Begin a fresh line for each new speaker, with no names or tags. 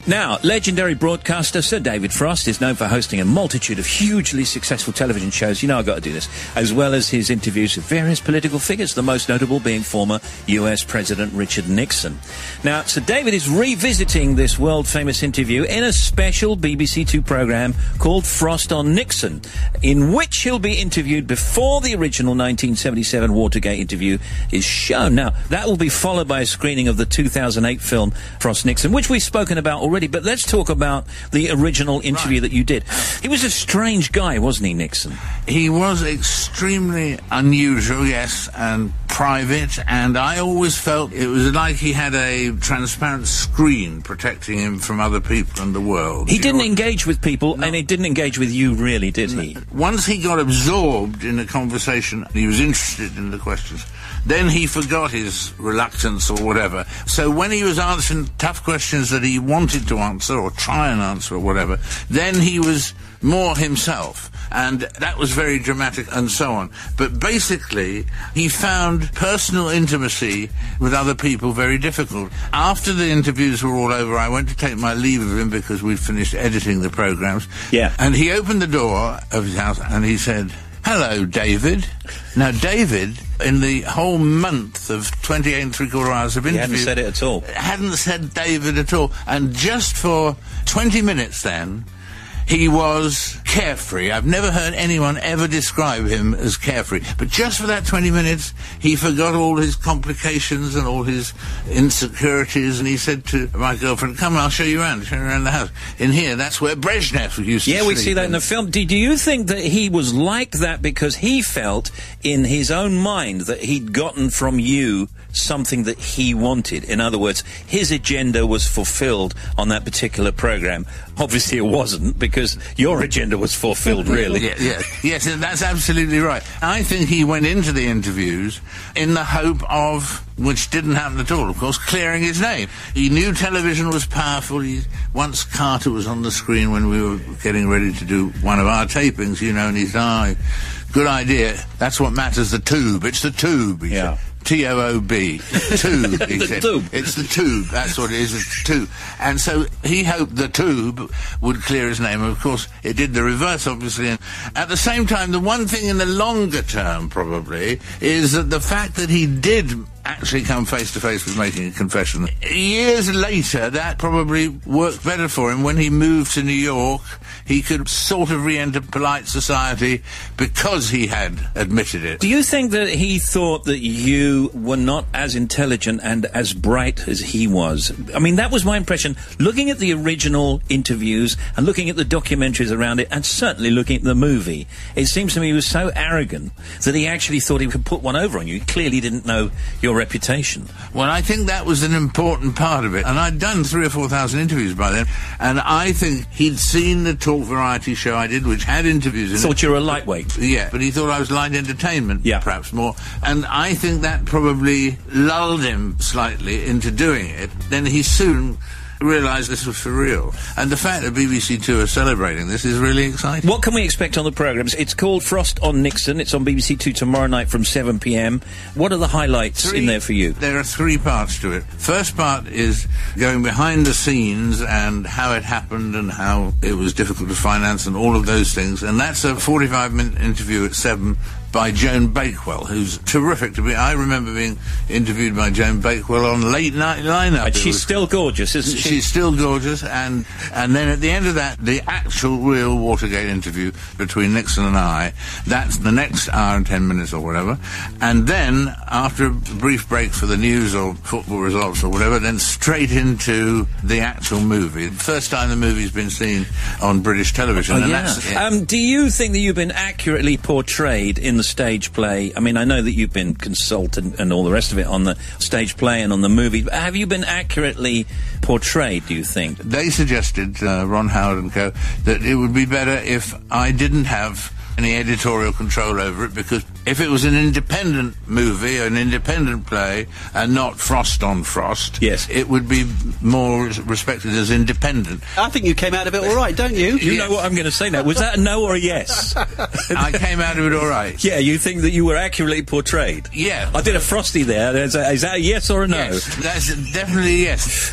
Now, legendary broadcaster Sir David Frost is known for hosting a multitude of hugely successful television shows, you know I've got to do this, as well as his interviews with various political figures, the most notable being former US President Richard Nixon. Now, Sir David is revisiting this world-famous interview in a special BBC Two programme called Frost on Nixon, in which he'll be interviewed before the original 1977 Watergate interview is shown. Now, that will be followed by a screening of the 2008 film Frost Nixon, which we've spoken about already. But let's talk about the original interview that you did. He was a strange guy, wasn't he, Nixon?
He was extremely unusual, yes, and private, and I always felt it was like he had a transparent screen protecting him from other people in the world.
He didn't engage with people, and he didn't engage with you, really, did he?
Once he got absorbed in a conversation, he was interested in the questions, then he forgot his reluctance or whatever. So when he was answering tough questions that he wanted to answer, or try and answer, or whatever, then he was more himself. And that was very dramatic and so on. But basically, he found personal intimacy with other people very difficult. After the interviews were all over, I went to take my leave of him because we'd finished editing the programmes.
Yeah.
And he opened the door of his house and he said, "Hello, David." Now, David, in the whole month of 28 and three-quarter hours of interview...
He hadn't said it at all.
Hadn't said David at all. And just for 20 minutes then, he was carefree. I've never heard anyone ever describe him as carefree. But just for that 20 minutes, he forgot all his complications and all his insecurities, and he said to my girlfriend, "Come, I'll show you around the house. In here, that's where Brezhnev used to sleep."
Yeah, we see that in the film. Do you think that he was like that because he felt in his own mind that he'd gotten from you something that he wanted? In other words, his agenda was fulfilled on that particular programme. Obviously it wasn't, because your agenda was fulfilled, really.
Yes, that's absolutely right. I think he went into the interviews in the hope of, which didn't happen at all, of course, clearing his name. He knew television was powerful. Once Carter was on the screen when we were getting ready to do one of our tapings, you know, and he said, "Good idea. That's what matters, the tube. It's the tube," he said. T-O-O-B. Tube, he said.
Tube.
It's the tube. That's what it is, it's the tube. And so he hoped the tube would clear his name. Of course, it did the reverse, obviously. And at the same time, the one thing in the longer term, probably, is that the fact that he did actually come face-to-face with making a confession. Years later, that probably worked better for him. When he moved to New York, he could sort of re-enter polite society because he had admitted it.
Do you think that he thought that you were not as intelligent and as bright as he was? I mean, that was my impression. Looking at the original interviews and looking at the documentaries around it, and certainly looking at the movie, it seems to me he was so arrogant that he actually thought he could put one over on you. He clearly didn't know your reputation.
Well, I think that was an important part of it. And I'd done 3,000 or 4,000 interviews by then, and I think he'd seen the talk variety show I did, which had interviews in it.
Thought you were a lightweight.
Yeah, but he thought I was light entertainment, perhaps more. And I think that probably lulled him slightly into doing it. Then he soon realised this was for real. And the fact that BBC Two are celebrating this is really exciting.
What can we expect on the programmes? It's called Frost on Nixon. It's on BBC Two tomorrow night from 7 p.m. What are the highlights in there for you?
There are 3 parts to it. First part is going behind the scenes and how it happened and how it was difficult to finance and all of those things. And that's a 45-minute interview at 7 by Joan Bakewell, who's terrific to be. I remember being interviewed by Joan Bakewell on Late Night Lineup.
And she's still gorgeous, isn't she?
She's still gorgeous, and then at the end of that, the actual real Watergate interview between Nixon and I, that's the next hour and 10 minutes or whatever, and then, after a brief break for the news or football results or whatever, then straight into the actual movie. First time the movie's been seen on British television.
Do you think that you've been accurately portrayed in the stage play? I mean, I know that you've been consulted and all the rest of it on the stage play and on the movie, but have you been accurately portrayed, do you think?
They suggested, Ron Howard and co., that it would be better if I didn't have any editorial control over it, because if it was an independent movie, an independent play, and not Frost on Frost,
yes,
it would be more respected as independent.
I think you came out of it all right, don't you?
You know what I'm going to say now. Was that a no or a yes?
I came out of it all right.
Yeah, you think that you were accurately portrayed?
Yeah.
I did a Frosty there. Is that a yes or a no?
Yes, that's definitely a yes.